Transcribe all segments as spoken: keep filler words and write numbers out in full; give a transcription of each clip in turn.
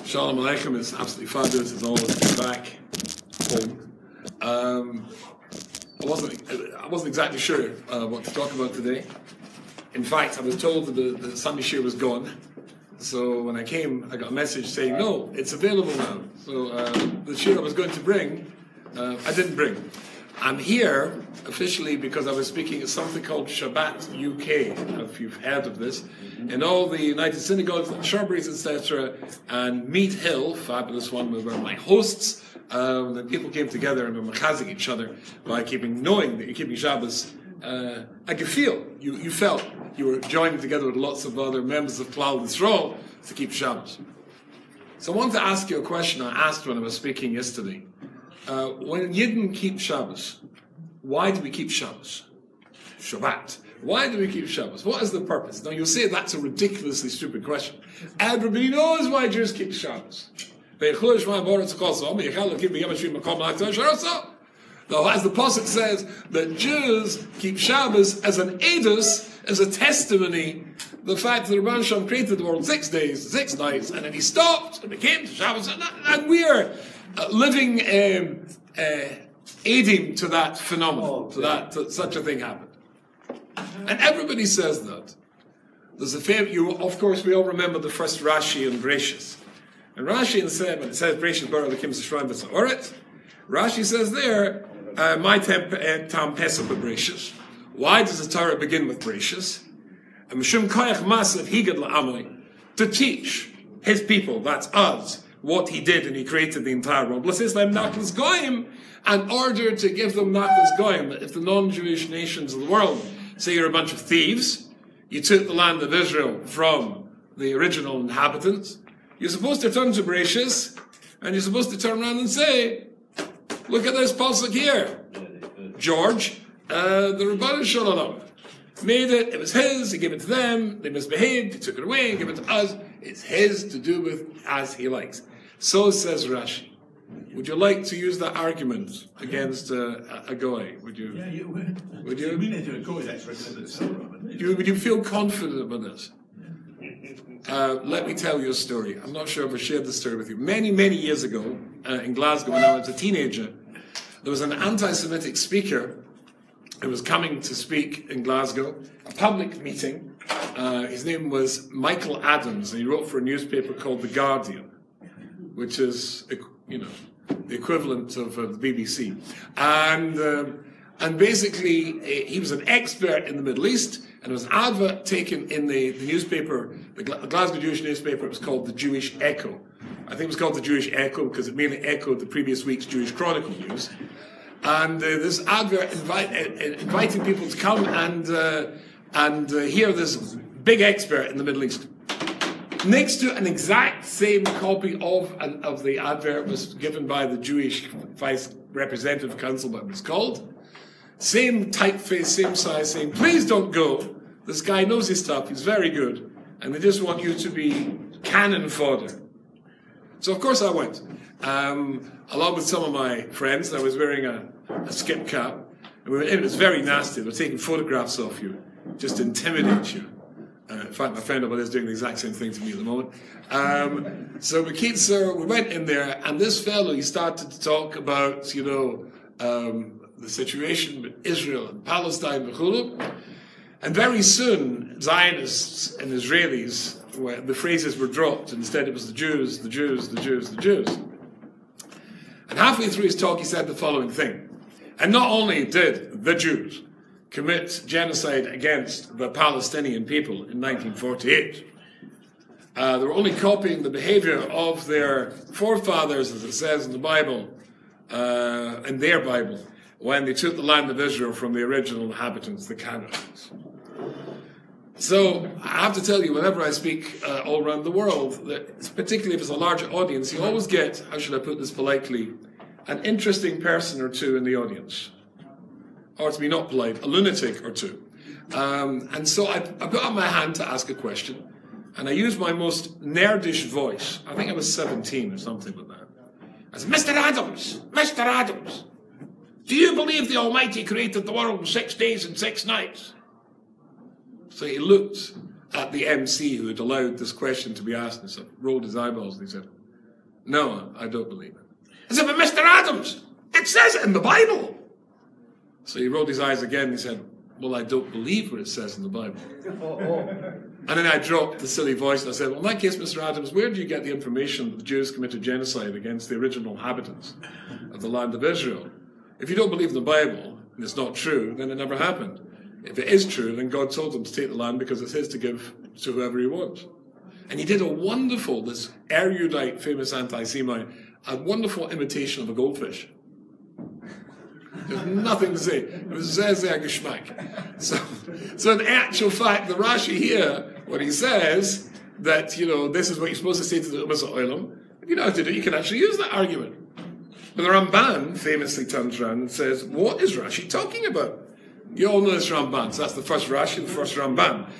Shalom Aleichem. It's absolutely fabulous as always to be back home. Um, I wasn't I wasn't exactly sure uh, what to talk about today. In fact, I was told that the, the Sunday share was gone. So when I came, I got a message saying, no, it's available now. So uh, the share I was going to bring, uh, I didn't bring. I'm here officially because I was speaking at something called Shabbat U K, if you've heard of this, in all the United Synagogues and Shrubberies, et cetera, and Mead Hill, fabulous one, were my hosts. Um, the people came together and were machazing each other by keeping knowing that you're keeping Shabbos. Uh, I could feel you, you felt you were joining together with lots of other members of Klal Yisrael to keep Shabbos. So I want to ask you a question I asked when I was speaking yesterday. Uh, when Yidden keep Shabbos, why do we keep Shabbos? Shabbat. Why do we keep Shabbos? What is the purpose? Now you'll say that's a ridiculously stupid question. Everybody knows why Jews keep Shabbos. Now, as the Pasuk says, that Jews keep Shabbos as an edus, as a testimony, the fact that the Rebbeinu Shalom created the world six days, six nights, and then he stopped, and it came to Shabbos, and, and we're uh, living, um, uh, aiding to that phenomenon, to that, to such a thing happened. And everybody says that. There's a famous, you, of course, we all remember the first Rashi and Bereshis. And Rashi said, when it says Bereshis bara Elokim Yisrael v'Tzaoret, Rashi says there, uh, my tam pesach b'Bereshis. Why does the Torah begin with Bereshis? Mishum koyach masav higad la'amai, to teach his people, that's us, what he did, and he created the entire world. L'sisleim naklas goyim, in order to give them naklas goyim. If the non-Jewish nations of the world say you're a bunch of thieves, you took the land of Israel from the original inhabitants, you're supposed to turn to Bereshis, and you're supposed to turn around and say, look at this pasuk here. George, uh, the Rebbeinu Shalom made it, it was his, he gave it to them, they misbehaved, he took it away, he gave it to us. It's his to do with as he likes. So says Rashi. Would you like to use that argument against uh, a goy? Would you? Yeah, you would. Would you? We need to go with that for you Would you feel confident about this? Uh, let me tell you a story. I'm not sure if I shared this story with you. Many, many years ago, uh, in Glasgow, when I was a teenager, there was an anti-Semitic speaker who was coming to speak in Glasgow, a public meeting. Uh, his name was Michael Adams, and he wrote for a newspaper called The Guardian, which is, you know, the equivalent of uh, the B B C. And um, and basically, uh, he was an expert in the Middle East, and there was an advert taken in the, the newspaper, the, Gla- the Glasgow Jewish newspaper. It was called the Jewish Echo. I think it was called the Jewish Echo because it mainly echoed the previous week's Jewish Chronicle news. And uh, this advert invite, uh, inviting people to come and uh, and uh, hear this big expert in the Middle East. Next to an exact same copy of an, of the advert was given by the Jewish Vice Representative Council, what it was called. Same typeface, same size, saying, please don't go. This guy knows his stuff, he's very good. And they just want you to be cannon fodder. So of course I went. Um, along with some of my friends, I was wearing a, a skip cap. And we were, it was very nasty. They were taking photographs of you, just to intimidate you. Uh, in fact, my friend over there is doing the exact same thing to me at the moment. Um, so we keep, so we went in there, and this fellow, he started to talk about, you know, um, the situation with Israel and Palestine, and very soon, Zionists and Israelis, where the phrases were dropped. Instead, it was the Jews, the Jews, the Jews, the Jews. And halfway through his talk, he said the following thing. And not only did the Jews commit genocide against the Palestinian people in nineteen forty-eight, uh, they were only copying the behavior of their forefathers, as it says in the Bible, uh, in their Bible, when they took the land of Israel from the original inhabitants, the Canaanites. So I have to tell you, whenever I speak uh, all around the world, that particularly if it's a larger audience, you always get, how should I put this politely, an interesting person or two in the audience. Or to be not polite, a lunatic or two. Um, and so I, I put up my hand to ask a question, and I used my most nerdish voice. I think I was seventeen or something like that. I said, Mister Adams, Mister Adams, do you believe the Almighty created the world in six days and six nights? So he looked at the M C who had allowed this question to be asked and rolled his eyeballs and he said, No, I don't believe it. I said, but Mister Adams, it says it in the Bible. So he rolled his eyes again and he said, well, I don't believe what it says in the Bible. And then I dropped the silly voice and I said, well, in that case, Mister Adams, where do you get the information that the Jews committed genocide against the original inhabitants of the land of Israel? If you don't believe in the Bible, and it's not true, then it never happened. If it is true, then God told them to take the land because it's his to give to whoever he wants. And he did a wonderful, this erudite, famous anti-Semite, a wonderful imitation of a goldfish. There's nothing to say. It was sehr, sehr geschmack. So, so in actual fact, the Rashi here, when he says that, you know, this is what you're supposed to say to the Ummah Olam, if you know how to do it, you can actually use that argument. But the Ramban famously turns around and says, what is Rashi talking about? You all know this Ramban, so that's the first Rashi, the first Ramban.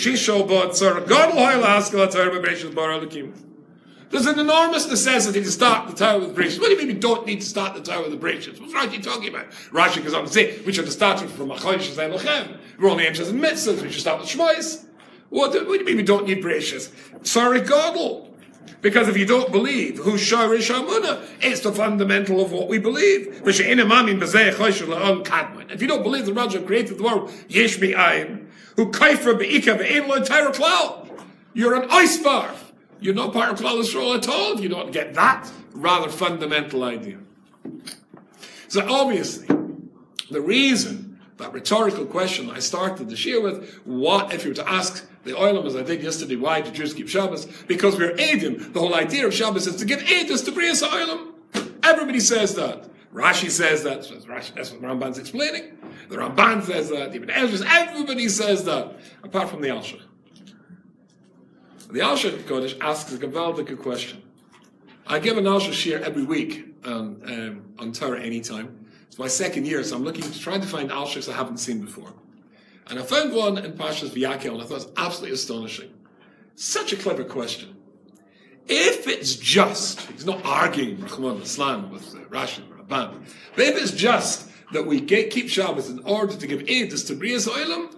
There's an enormous necessity to start the Tower with Bereshit. What do you mean we don't need to start the Tower with Bereshit? What's Rashi talking about? Rashi goes on to say, we should have started from Achodesh Elochem. We're only anxious in mitzvahs, we should start with Shmois. What do, what do you mean we don't need Bereshit? Sorry, Godel. Because if you don't believe who's Shorish Hamunah, it's the fundamental of what we believe. If you don't believe the Raja created the world, Yesh Mi'ayin, who kaifer be'ika be'in lo Torah klal. You're an iceberg. You're not part of Klal Yisrael at all if you don't get that rather fundamental idea. So obviously, the reason, that rhetorical question I started the shir with, what if you were to ask the Olam, as I did yesterday, why do Jews keep Shabbos? Because we're Eidim. The whole idea of Shabbos is to give Eidus to Brias Olam. Everybody says that. Rashi says that. So Rashi, that's what Ramban's explaining. The Ramban says that. Even Ezra, everybody says that, apart from the Alshach. The Alshach Kodesh asks a gewaldige question. I give an Alshach shir every week on, um, on Torah anytime. It's my second year, so I'm looking, trying to find Alshachs I haven't seen before. And I found one in Pashas V'Yakel, and I thought it was absolutely astonishing. Such a clever question. If it's just, he's not arguing Rahman Islam with uh, Rashi and Ramban, but if it's just that we get, keep Shabbos in order to give Eidus to Brias Olam,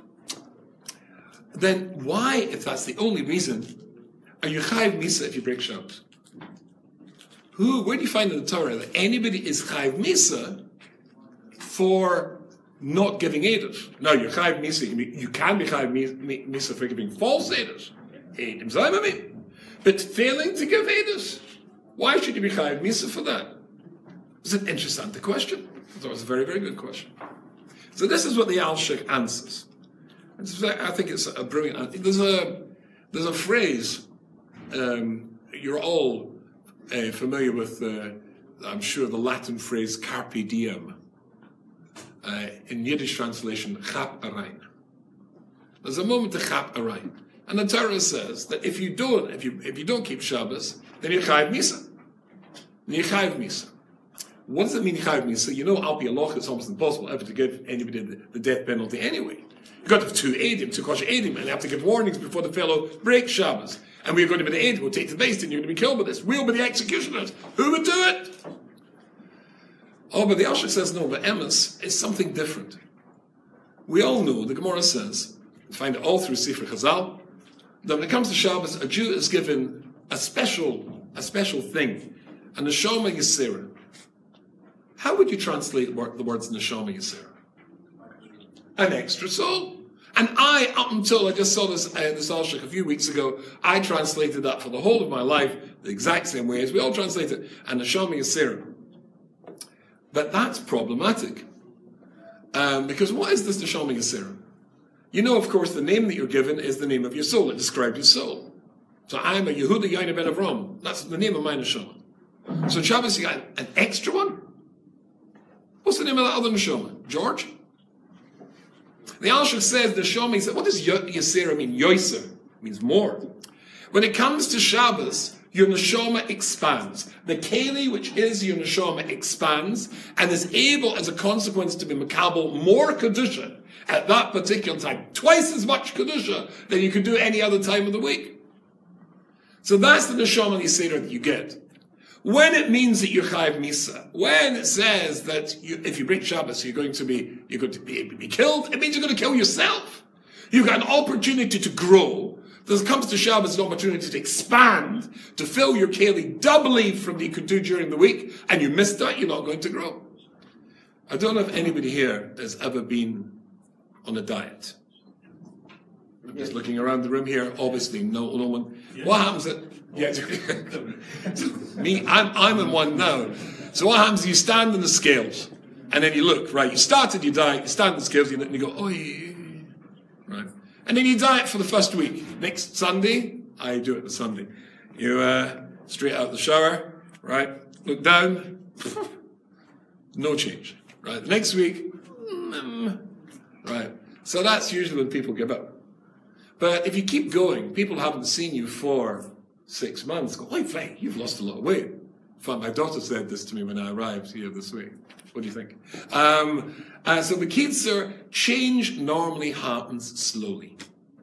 then why, if that's the only reason, are you Chayiv Misa if you break Shabbos? Who, where do you find in the Torah that anybody is Chayiv Misa for not giving Eidus? No, you're Chayiv Misa, you can be Chayiv Misa for giving false Eidus. Eidim Zaymami. But failing to give Eidus, why should you be Chayiv Misa for that? It's an interesting question. I thought it was a very, very good question. So this is what the Alshach answers. I think it's a brilliant. There's a there's a phrase. Um, you're all uh, familiar with, uh, I'm sure, the Latin phrase "carpe diem." Uh, in Yiddish translation, "chap arein." There's a moment to chap arein, and the Torah says that if you don't, if you if you don't keep Shabbos, then you're chayiv misa. Then you're chayiv misa. What does it mean, chayiv misa? You know, al pi halacha, it's almost impossible ever to give anybody the, the death penalty anyway. You've got to have two Eidim, two kosher Eidim, and you have to give warnings before the fellow breaks Shabbos. And we're going to be the Eidim, we'll take the base, and you're going to be killed with this. We'll be the executioners. Who would do it? Oh, but the Alshach says no, but Emes is something different. We all know, the Gemara says, you find it all through Sefer Chazal, that when it comes to Shabbos, a Jew is given a special, a special thing, a Neshama Yisera. How would you translate the words Neshama Yisera? An extra soul. And I, up until I just saw this, uh, this Alshach a few weeks ago, I translated that for the whole of my life the exact same way as we all translate it, and Neshama Yisera. But that's problematic. Um, because what is this Neshama Yisera? You know, of course, the name that you're given is the name of your soul. It describes your soul. So I'm a Yehuda Yaina ben Avram. That's the name of my Neshama. So in Shabbos you got an extra one? What's the name of that other Neshama? George? The Alshach says, the Neshama, he said, what does Yisera mean? Yoiser means more. When it comes to Shabbos, your Neshama expands. The Keli, which is your Neshama, expands and is able, as a consequence, to be Makabel more Kedusha at that particular time. Twice as much Kedusha than you could do any other time of the week. So that's the Neshama Yisera that you get. When it means that you're Chayiv Misa, when it says that you, if you break Shabbos, you're going to be you're going to be, be killed, it means you're going to kill yourself. You've got an opportunity to grow There comes to Shabbos an opportunity to expand, to fill your keli doubly from what you could do during the week, and you missed that, you're not going to grow. I don't know if anybody here has ever been on a diet. I'm just looking around the room here, obviously no, no one. Yeah. What happens at, yeah, me, I'm, I'm in one now. So what happens is you stand on the scales, and then you look, right, you started your diet, you stand on the scales, and you go, oh, right. And then you diet for the first week. Next Sunday, I do it on Sunday. You, uh, straight out the shower, right, look down, no change, right. The next week, mm, right. So that's usually when people give up. But if you keep going, people haven't seen you for six months. Go, oh, Frank, you've lost a lot of weight. In fact, my daughter said this to me when I arrived here this week. What do you think? Um, uh, so the kitzur, change normally happens slowly.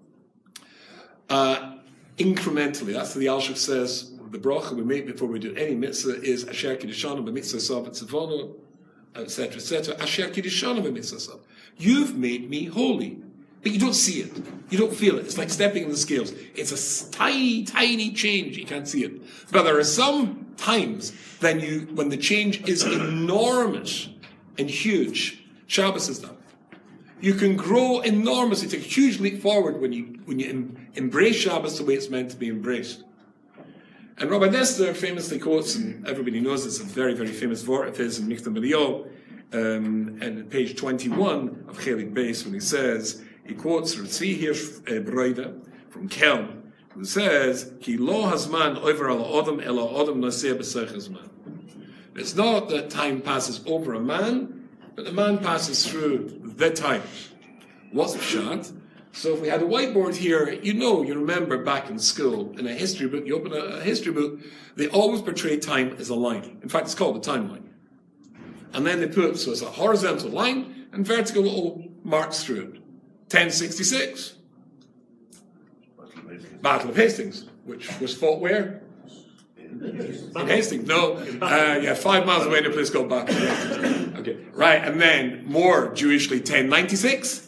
Uh, incrementally. That's what the Alshich says. The bracha we make before we do any mitzvah is Asher Kiddushanim b'mitzvah sav etzavono, et cetera, et cetera. Asher Kiddushanim b'mitzvah sav. You've made me holy. But you don't see it. You don't feel it. It's like stepping on the scales. It's a tiny, tiny change. You can't see it. But there are some times when you, when the change is enormous and huge. Shabbos is that. You can grow enormously, take a huge leap forward when you when you em, embrace Shabbos the way it's meant to be embraced. And Rabbi Dessler famously quotes, and everybody knows it's a very, very famous vort of his in Michtav Miliyo, um, and page twenty-one of Chelik Beis, when he says, he quotes Ritzi Hirsch Broida from Kelm, who says, Ki lo hazman over al adam ela adam naseh b'sech hazman. It's not that time passes over a man, but the man passes through the time. What's pshat? So if we had a whiteboard here, you know, you remember back in school, in a history book, you open a, a history book, they always portray time as a line. In fact, it's called a timeline. And then they put, so it's a horizontal line and vertical little marks through it. ten sixty-six. Battle of Hastings, which was fought where? In Hastings. No. Uh, yeah, five miles away in a place called Battle of Hastings. Okay, right, and then more Jewishly, ten ninety-six.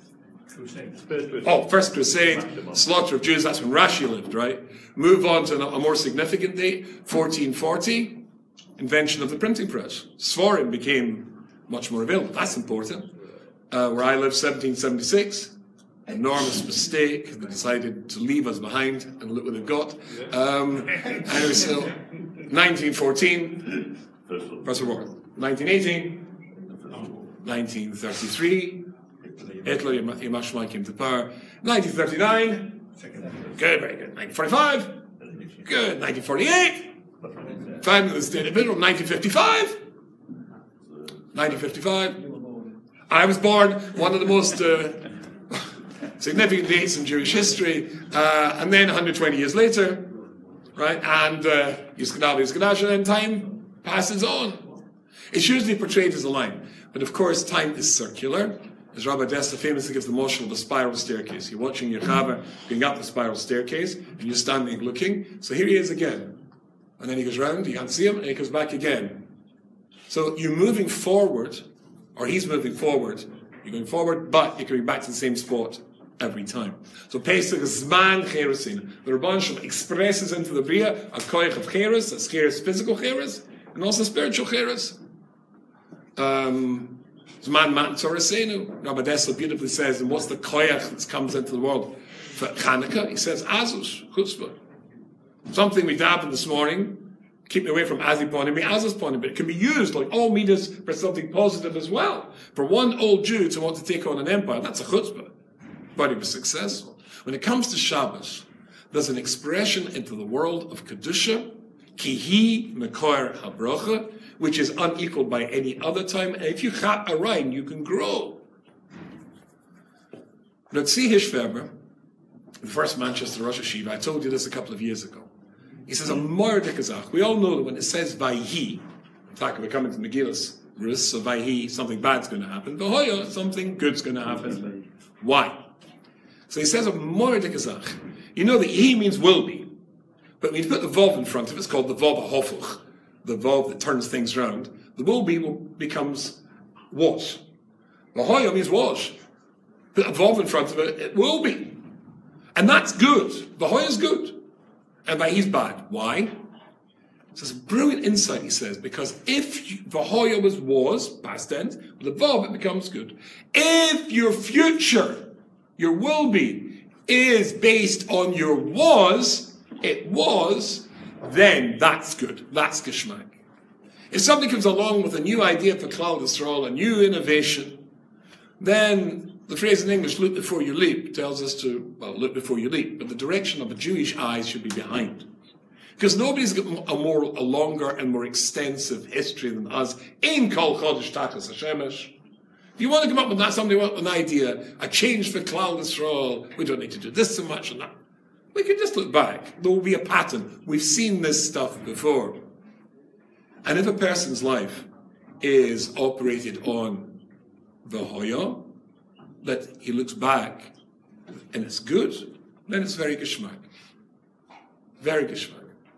Oh, First Crusade, slaughter of Jews, that's when Rashi lived, right? Move on to a more significant date, fourteen forty, invention of the printing press. Sforim became much more available. That's important. Uh, where I live, seventeen seventy-six, enormous mistake. They decided to leave us behind, and look what they've got. Um, anyway, so nineteen fourteen, First World War. nineteen eighteen, nineteen thirty-three, Hitler, Yamashmai came to power. nineteen thirty-nine, good, very good. nineteen forty-five, good. nineteen forty-eight, founding of the State of Israel. nineteen fifty-five, nineteen fifty-five. I was born, one of the most uh, significant dates in Jewish history, uh, and then one hundred twenty years later, right, and uh, Yizkadav, Yizkadash, and then time passes on. It's usually portrayed as a line, but of course time is circular. As Rabbi Dessler famously gives the motion of the spiral staircase. You're watching your Chava going up the spiral staircase, and you're standing looking. So here he is again. And then he goes round, you can't see him, and he comes back again. So you're moving forward, or he's moving forward, you're going forward, but you're coming back to the same spot every time. So Pesach is Zman Cheresin. The Rabban Shalom expresses into the Bria a koich of Cheres, that's Cheres, physical Cheres, and also spiritual Cheres. Um... Zman Matan Torah Seinu. Rabbi Dessler beautifully says, and what's the koyach that comes into the world for Chanukah? He says, Azus, chutzpah. Something we davened this morning, keep me away from Azi Ponim, Azus Ponim, but it can be used like all midas for something positive as well. For one old Jew to want to take on an empire, that's a chutzpah. But he was successful. When it comes to Shabbos, there's an expression into the world of Kedusha, Kihi Mekoyer HaBrocha, which is unequaled by any other time. And if you chap a rhyme, you can grow. Ritzi Hirschberger, the first Manchester Rosh Hashiva, I told you this a couple of years ago. He says, a Moirdik Azach. We all know that when it says Vayhi, in fact, we're coming to Megillus, Rus, so Vayhi, something bad's going to happen. V'hoya, something good's going to happen. Why? So he says a Moirdik Azach. You know that He means will be. But when you put the Vav in front of it, it's called the Vav HaHofuch. The valve that turns things round, the will be will becomes was. The hoya means was. Put a valve in front of it, it will be. And that's good. Vahoya is good. And but he's bad. Why? It's a brilliant insight, he says, because if you, Vahoya was was, past tense, with the Vav it becomes good. If your future, your will be, is based on your was, it was, then that's good. That's Geschmack. If somebody comes along with a new idea for Klal Yisrael, a new innovation, then the phrase in English, look before you leap, tells us to, well, look before you leap, but the direction of a Jewish eye should be behind. Because nobody's got a more, a longer and more extensive history than us in Kol Chodesh Tachas Hashemesh. If you want to come up with that, somebody want an idea, a change for Klal Yisrael, we don't need to do this so much and that. We can just look back. There will be a pattern. We've seen this stuff before. And if a person's life is operated on Vahoya, that he looks back and it's good, then it's very Geschmack. Very Geschmack.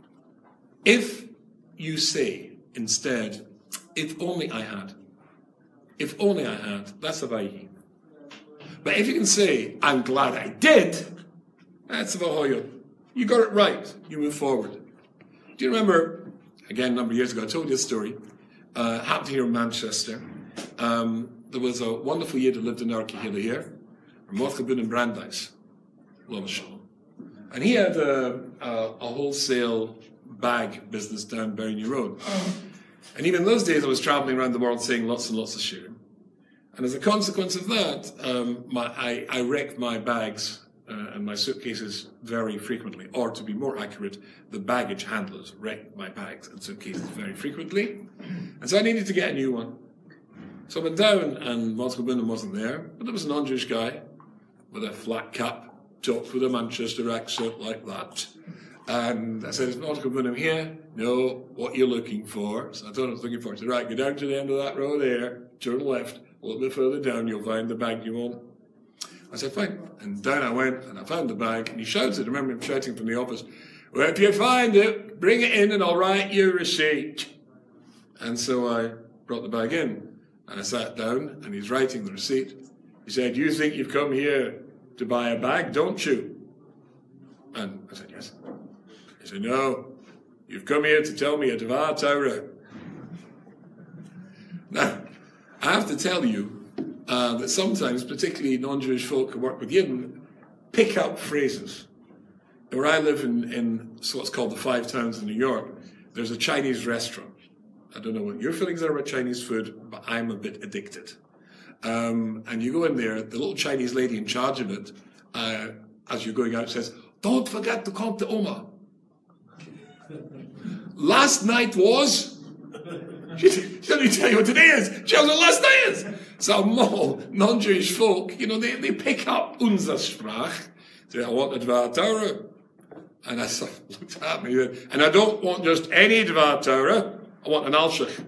If you say instead, if only I had, if only I had, that's a Vayhi. But if you can say, I'm glad I did, that's a Vahoya. You got it right. You move forward. Do you remember, again, a number of years ago, I told you a story, uh, happened here in Manchester. Um, there was a wonderful Yid who lived in Arkehilla here, Mordechai Ben in Brandeis, Lomashon. And he had a, a, a wholesale bag business down Berry Road. And even in those days, I was traveling around the world saying lots and lots of shirim. And as a consequence of that, um, my, I, I wrecked my bags uh, and my suitcases very frequently. Or to be more accurate, the baggage handlers wrecked my bags and suitcases very frequently. And so I needed to get a new one. So I went down, and Mordechai Ben wasn't there, but there was a non-Jewish guy with a flat cap, talked with a Manchester accent like that. And I said, is Mordechai Ben here? No, what are you looking for? So I told him I was looking for. He said, right, go down to the end of that road there, turn left, a little bit further down, you'll find the bag you want. I said, fine. And down I went, and I found the bag, and he shouted, I remember him shouting from the office, well, if you find it, bring it in and I'll write you a receipt. And so I brought the bag in, and I sat down, and he's writing the receipt. He said, you think you've come here to buy a bag, don't you? And I said, yes. He said, no, you've come here to tell me a Dvar Torah. Now, I have to tell you uh, that sometimes, particularly non-Jewish folk who work with Yidden, pick up phrases. Where I live in, in what's called the Five Towns in New York, there's a Chinese restaurant. I don't know what your feelings are about Chinese food, but I'm a bit addicted. Um, and you go in there, the little Chinese lady in charge of it, uh, as you're going out, says, don't forget to come to Oma. Last night was, she, she doesn't tell you what today is. She tells what last night is. So more non-Jewish folk, you know, they, they pick up unser Sprach. Say, I want a Dvar Torah. And I sort of looked at me, and I don't want just any Dvar Torah, I want an Alshich.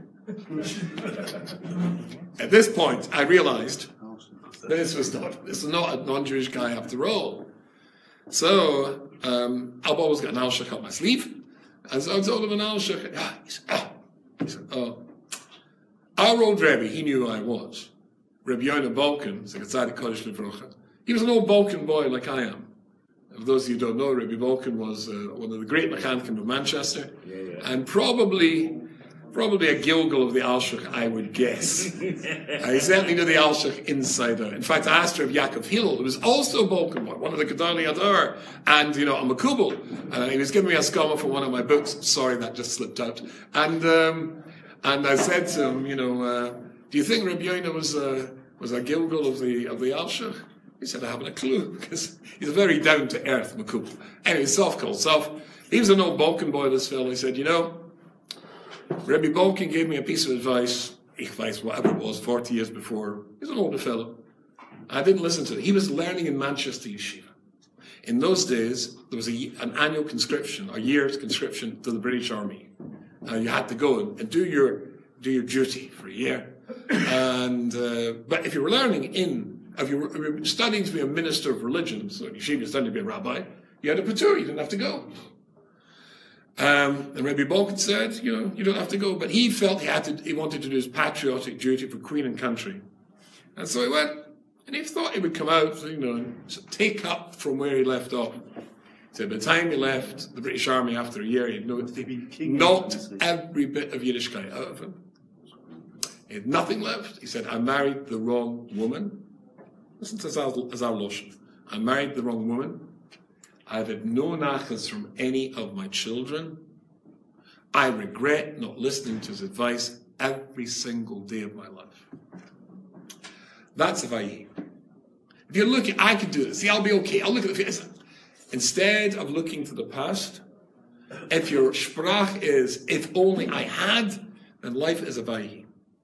At this point, I realized this was not, this is not a non-Jewish guy after all. So, um, I've always got an Alshich up my sleeve. And so I told him an Alshich. Ah, he said, ah. He said, oh. Our old Rebbe, he knew who I was. Rebbe Yonah Balkan, he was an old Balkan boy like I am. For those of you who don't know, Rebbe Balkan was uh, one of the great mechankim of Manchester. Yeah, yeah. And probably... Probably a Gilgal of the Alshich, I would guess. I certainly knew the Alshich inside out. In fact, I asked her of Yaakov Hillel, who was also a Balkan boy, one of the Gedali Adar, and, you know, a Makubal. And he was giving me a skama for one of my books. Sorry, that just slipped out. And um, and I said to him, you know, uh, do you think Rabbi Yoina was, uh, was a Gilgal of the of the Alshich? He said, I haven't a clue, because he's a very down-to-earth Makubal. Anyway, soft called soft. He was an old Balkan boy, this fellow. He said, you know, Rebbe Balkan gave me a piece of advice, advice, whatever it was, forty years before. He's an older fellow. I didn't listen to it. He was learning in Manchester Yeshiva. In those days, there was a, an annual conscription, a year's conscription to the British Army. Uh, you had to go and, and do your do your duty for a year. And uh, but if you were learning in, if you, were, if you were studying to be a minister of religion, so Yeshiva was studying to be a rabbi, you had a patur, you didn't have to go. Um, and Rebbe Balkan said, you know, you don't have to go. But he felt he had to, he wanted to do his patriotic duty for Queen and country. And so he went. And he thought he would come out, you know, and take up from where he left off. So by the time he left the British Army after a year, he had no, knocked every bit of Yiddishkeit out of him. He had nothing left. He said, I married the wrong woman. Listen to Azar Loshen. I married the wrong woman. I've had no nachas from any of my children. I regret not listening to his advice every single day of my life. That's a vayi. If you're looking, I can do this. See, I'll be okay. I'll look at the future. Instead of looking to the past, if your sprach is, if only I had, then life is a vayi.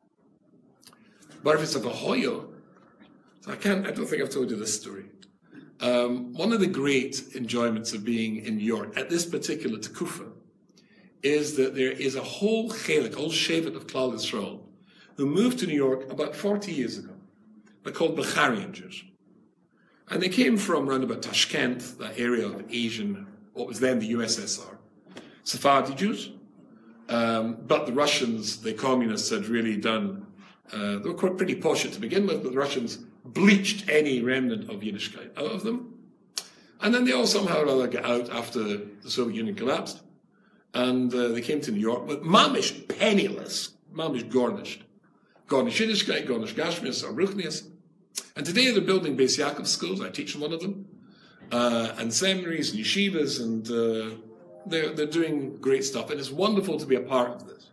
But if it's a vahoyo, so I can't, I don't think I've told you this story. Um, one of the great enjoyments of being in New York at this particular Tekufa is that there is a whole chelik, whole shevet of Klal Yisrael, who moved to New York about forty years ago. They're called Becharian Jews. And they came from around about Tashkent, that area of Asian, what was then the U S S R, Sephardi Jews. Um, but the Russians, the communists, had really done, uh, they were quite pretty posh to begin with, but the Russians bleached any remnant of Yiddishkeit out of them. And then they all somehow or other got out after the Soviet Union collapsed. And uh, they came to New York, but mamish penniless, mamish garnished. Garnish Yiddishkeit, garnish Gashmias, or Ruchnias. And today they're building Beis Yaakov schools. I teach in one of them. Uh, and seminaries and yeshivas, and uh, they're, they're doing great stuff. And it's wonderful to be a part of this.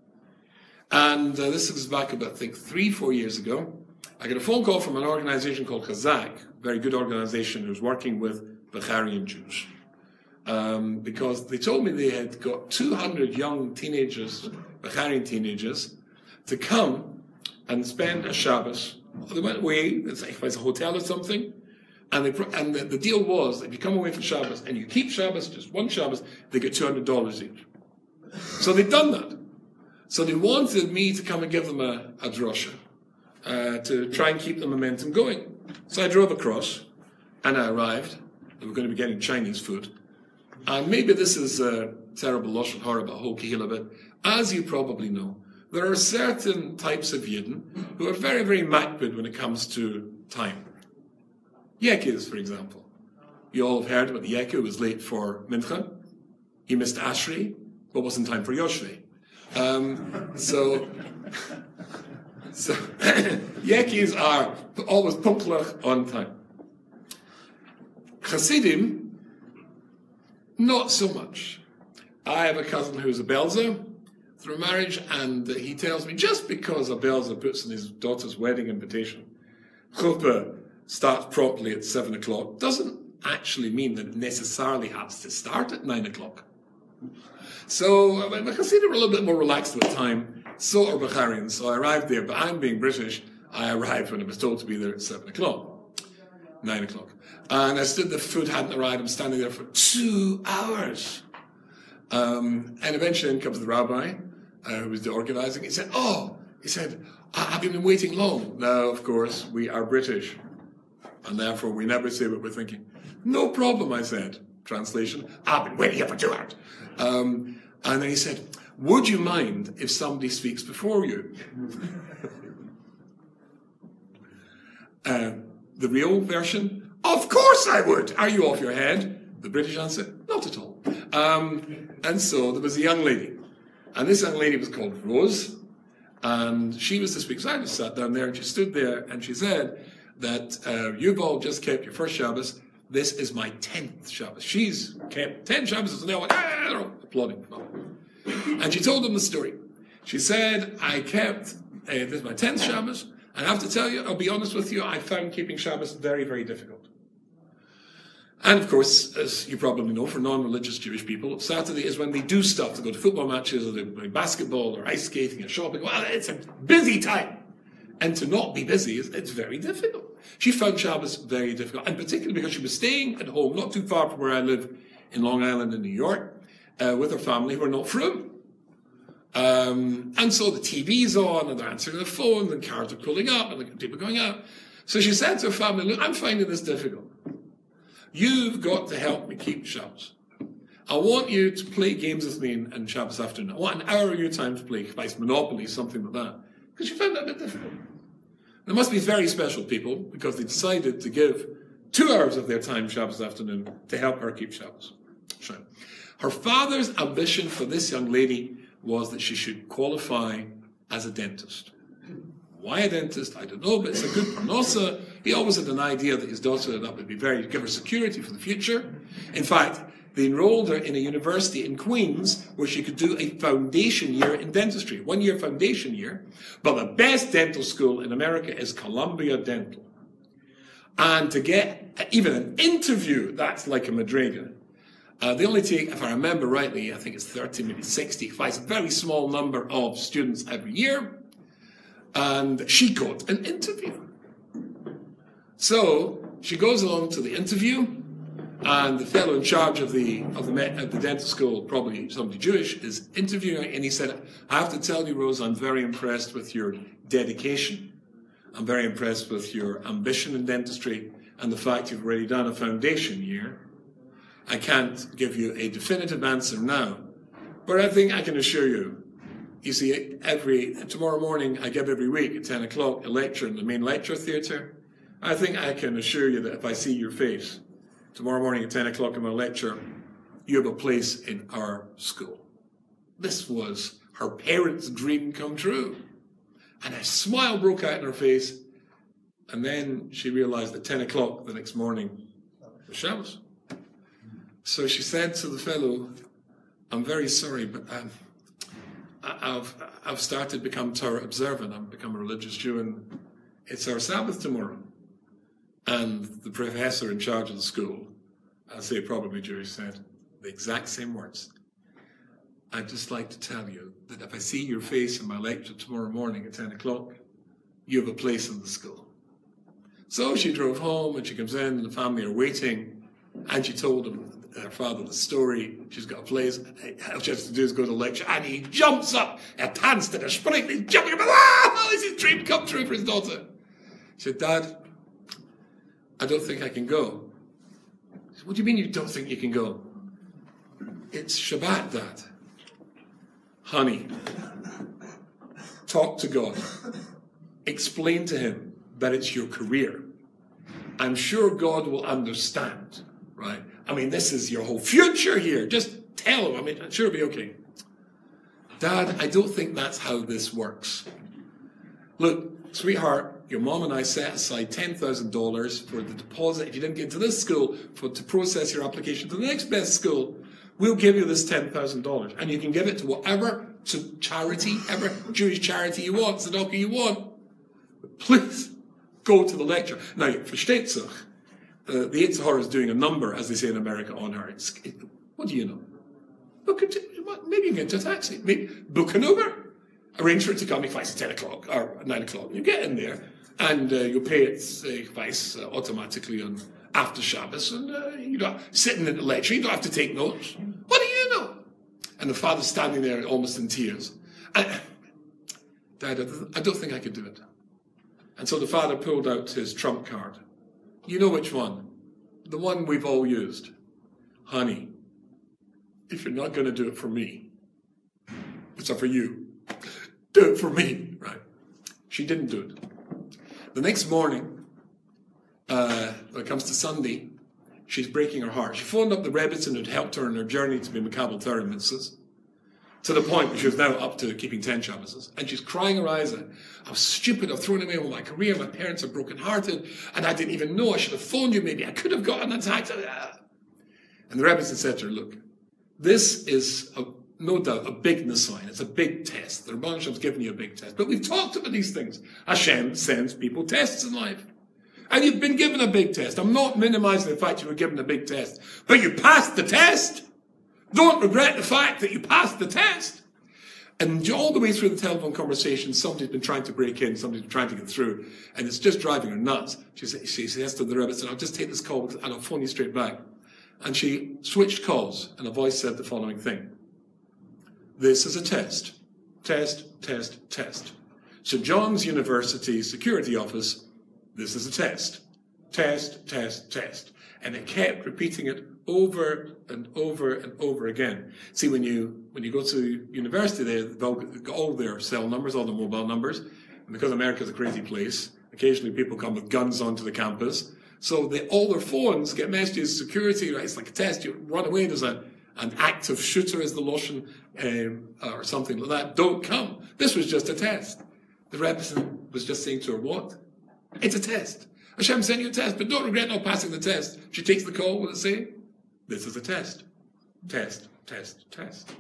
And uh, this goes back about, I think, three, four years ago. I got a phone call from an organization called Chazak, a very good organization who's working with Becharian Jews. Um, because they told me they had got two hundred young teenagers, Becharian teenagers, to come and spend a Shabbos. They went away, it's like it's a hotel or something, and they and the, the deal was that if you come away for Shabbos and you keep Shabbos, just one Shabbos, they get two hundred dollars each. So they'd done that. So they wanted me to come and give them a, a drosha, uh, to try and keep the momentum going. So I drove across, and I arrived. They were going to be getting Chinese food. And maybe this is a terrible lashon hara about whole kehillah, but as you probably know, there are certain types of Yidden who are very, very makbid when it comes to time. Yekis, for example. You all have heard about the Yeki who was late for Mincha. He missed Ashri, but wasn't time for Yoshvei. Um, so, so Yekis are always punktlich on time. Chassidim, not so much. I have a cousin who's a Belzer through marriage, and he tells me just because a Belzer puts in his daughter's wedding invitation, chuppah starts promptly at seven o'clock, doesn't actually mean that it necessarily has to start at nine o'clock. So I mean, the Hasidim were a little bit more relaxed with time. So are Becharians. So I arrived there, but I'm being British. I arrived when I was told to be there at seven o'clock, nine o'clock. And I stood, the food hadn't arrived. I'm standing there for two hours. Um, and eventually in comes the rabbi, uh, who was the organizing. He said, oh, he said, have you been waiting long? No, of course, we are British. And therefore we never say what we're thinking. No problem, I said. Translation, I've been waiting here for two hours. Um, and then he said, would you mind if somebody speaks before you? uh, the real version, of course I would. Are you off your head? The British answer, not at all. Um, and so there was a young lady. And this young lady was called Rose. And she was to speak. So I just sat down there and she stood there and she said that uh, you've all just kept your first Shabbos. This is my tenth Shabbos. She's kept ten Shabbos, and they're like, ah, applauding. And she told them the story. She said, I kept, uh, this is my tenth Shabbos, and I have to tell you, I'll be honest with you, I found keeping Shabbos very, very difficult. And of course, as you probably know, for non-religious Jewish people, Saturday is when they do stuff. They go to football matches, or they play basketball, or ice skating, or shopping. Well, it's a busy time. And to not be busy, is it's very difficult. She found Shabbos very difficult, and particularly because she was staying at home, not too far from where I live in Long Island in New York, uh, with her family who are not frum. Um, and so the T V's on, and they're answering the phone, and cars are pulling up, and the people are going out. So she said to her family, look, I'm finding this difficult. You've got to help me keep Shabbos. I want you to play games with me in, in Shabbos afternoon. I want an hour of your time to play Vice Monopoly, something like that. Because she found that a bit difficult. There must be very special people, because they decided to give two hours of their time Shabbos afternoon to help her keep Shabbos. Her father's ambition for this young lady was that she should qualify as a dentist. Why a dentist? I don't know, but it's a good parnosa. He always had an idea that his daughter, that would be very, give her security for the future. In fact, they enrolled her in a university in Queens where she could do a foundation year in dentistry, one year foundation year. But the best dental school in America is Columbia Dental. And to get even an interview, that's like a Madriga. Uh, they only take, if I remember rightly, I think it's thirty, maybe sixty, it's a very small number of students every year. And she got an interview. So she goes along to the interview, and the fellow in charge of the of the, of the dental school, probably somebody Jewish, is interviewing her, and he said, I have to tell you, Rose, I'm very impressed with your dedication. I'm very impressed with your ambition in dentistry and the fact you've already done a foundation year. I can't give you a definitive answer now, but I think I can assure you, you see, every tomorrow morning I give every week at ten o'clock a lecture in the main lecture theatre. I think I can assure you that if I see your face tomorrow morning at ten o'clock in my lecture, you have a place in our school. This was her parents' dream come true. And a smile broke out in her face, and then she realized at ten o'clock the next morning was Shabbos. So she said to the fellow, I'm very sorry, but um, I've, I've started to become Torah observant. I've become a religious Jew, and it's our Sabbath tomorrow. And the professor in charge of the school, I'll say probably Jewish, said the exact same words. I'd just like to tell you that if I see your face in my lecture tomorrow morning at ten o'clock, you have a place in the school. So she drove home, and she comes in, and the family are waiting, and she told him, her father, the story. She's got a place. All she has to do is go to the lecture, and he jumps up. Er tanzt, er springt, he's jumping up. Ah, this is his dream come true for his daughter. She said, Dad, I don't think I can go. He said, what do you mean you don't think you can go? It's Shabbat, Dad. Honey, talk to God. Explain to him that it's your career. I'm sure God will understand, right? I mean, this is your whole future here. Just tell him. I mean, I'm sure it'll be okay. Dad, I don't think that's how this works. Look, sweetheart, your mom and I set aside ten thousand dollars for the deposit. If you didn't get into this school, for to process your application to the next best school, we'll give you this ten thousand dollars. And you can give it to whatever to charity, ever Jewish charity you want, tzedakah you want. But please, go to the lecture. Now, versteht sich. Uh, the Yetzer Hara is doing a number, as they say in America, on her. It's, it, what do you know? Book it, maybe you can get a taxi. Maybe book an Uber. Arrange for it to come if it's ten o'clock or nine o'clock. You get in there, and uh, you pay it uh, uh, automatically on after Shabbos, and uh, you don't sitting in the lecture. You don't have to take notes. What do you know? And the father's standing there almost in tears. I, Dad, I don't think I could do it. And so the father pulled out his trump card. You know which one? The one we've all used. Honey, if you're not going to do it for me, it's up for you. Do it for me, right? She didn't do it. The next morning, uh, when it comes to Sunday, she's breaking her heart. She phoned up the Rebbitzin who'd helped her in her journey to be Makabel Torah mitzvahs, to the point where she was now up to keeping ten Shabbos. And she's crying her eyes out. I was stupid. I've thrown away all my career. My parents are broken-hearted. And I didn't even know. I should have phoned you. Maybe I could have gotten an attack. And the Rebbe said to her, look, this is a, no doubt a big Nisayan. It's a big test. The Rebbe Hashem's given you a big test. But we've talked about these things. Hashem sends people tests in life. And you've been given a big test. I'm not minimizing the fact you were given a big test. But you passed the test. Don't regret the fact that you passed the test. And all the way through the telephone conversation, somebody's been trying to break in, somebody's been trying to get through, and it's just driving her nuts. She, she says to the Rebbe, I'll just take this call and I'll phone you straight back. And she switched calls, and a voice said the following thing. This is a test. Test, test, test. Saint John's University Security Office, this is a test. Test, test, test. And it kept repeating it over and over and over again. See, when you when you go to university, they've got all their cell numbers, all their mobile numbers, and because America's a crazy place, Occasionally people come with guns onto the campus. So they, all their phones get messages, security, right? It's like a test. You run away, there's a, an active shooter, as the Lashon, um, or something like that. Don't come. This was just a test. The representative was just saying to her, what? It's a test. Hashem sent you a test, but don't regret not passing the test. She takes the call, will it say? This is a test. Test, test, test.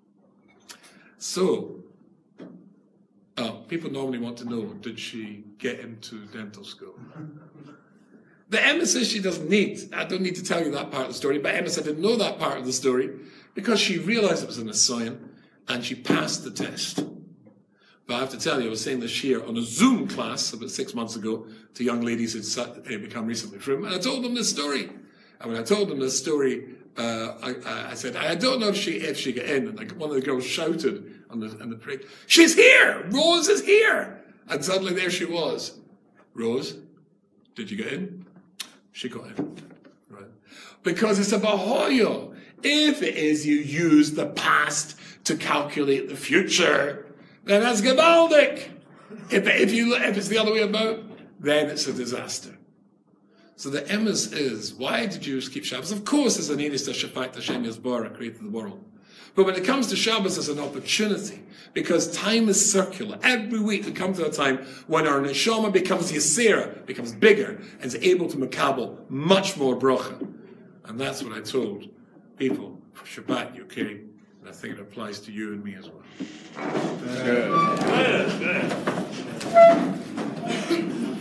So, oh, people normally want to know, did she get into dental school? The Emma says she doesn't need. I don't need to tell you that part of the story, but Emma said I didn't know that part of the story because she realized it was an assignment and she passed the test. But I have to tell you, I was saying this here on a Zoom class about six months ago to young ladies who'd become recently frum, and I told them this story. And when I told them this story, uh, I, I said, I don't know if she if she got in. And like one of the girls shouted on the, on the parade, she's here! Rose is here! And suddenly there she was. Rose, did you get in? She got in. Right? Because it's a bahoyo. If it is you use the past to calculate the future, then that's gebaldik. If, if, you, if it's the other way about, then it's a disaster. So the emes is, why do Jews keep Shabbos? Of course, as an Enis Shafat Hashem Yisbarach created the world. But when it comes to Shabbos, it's an opportunity, because time is circular. Every week we come to a time when our neshama becomes yisera, becomes bigger, and is able to makabel much more bracha. And that's what I told people for Shabbat, you okay? And I think it applies to you and me as well. Good. Good. Good.